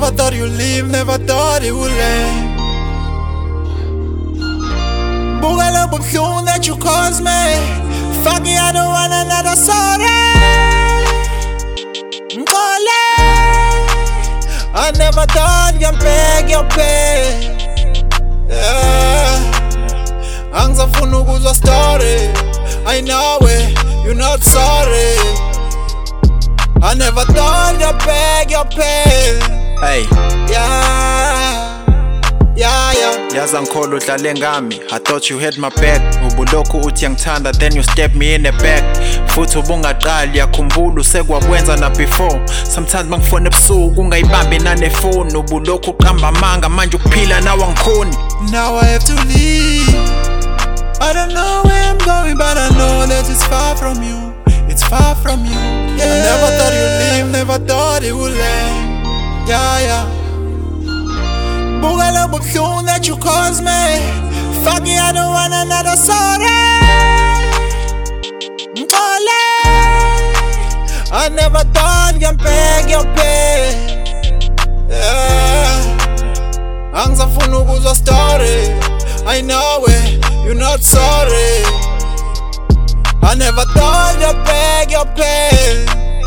never thought you'd leave, never thought it would end. Bugala buhlungu that you caused me. Fuck it, I don't want another sorry. Ngole, I never thought you'd beg your pay. Angizafuna ukuzwa story. I know it, you're not sorry. I never thought you'd beg your pay. Hey, yeah. yaza ngikholo udlale ngami. I thought you had my back. Ubulokhu uthi yangithanda, then you stabbed me in the back. Futhi ubungaqali yakhumbula usekwakwenza na before. Sometimes mangifona ebusuku ungayibambi nanefoni. Ubulokhu uqamba amanga manje ukuphila nawe angikhoni. Now I have to leave. I don't know where I'm going, but I know that it's far from you. It's far from you. I never thought you'd leave, never thought it would end. Yeah. Bugala buhlungu that you caused me. Fuck it, I don't want another sorry. Ngole, I never thought you'd beg your pay. Angizafuna ukuzwa story. I know it, you're not sorry. I never thought you'd beg your pay.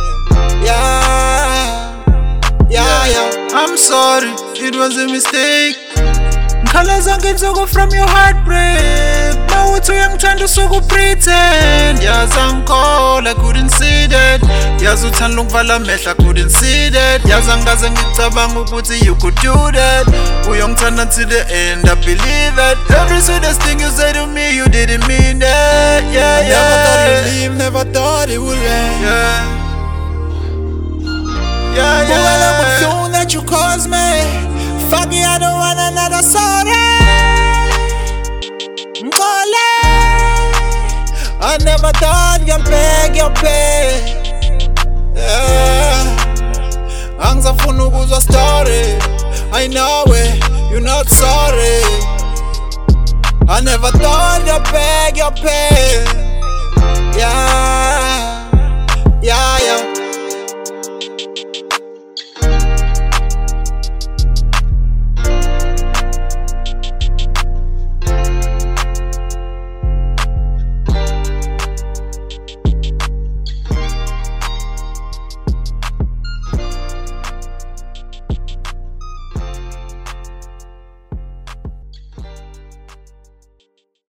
Yeah. I'm sorry, it was a mistake. Ngikhala zonke insuku from your heartbreak. Mawuthi uyangithanda usuke pretend. Yazi angikholwa, I couldn't see that. Yazi uthanda ukuvala amehlo, I couldn't see that. Yazi angikaze ngicabanga ukuthi you could do that. Uyongithanda until the end, I believe it. Every sweetest thing you said to me, you didn't mean that. I never thought you'd leave, never thought it would end. Bugala buhlungu that you caused me. Fuck it, I don't want another sorry. Ngole, I never thought you'd beg your pay. Angizafuna ukuzwa story. I know it, you're not sorry. I never thought you'd beg your pay. Yeah.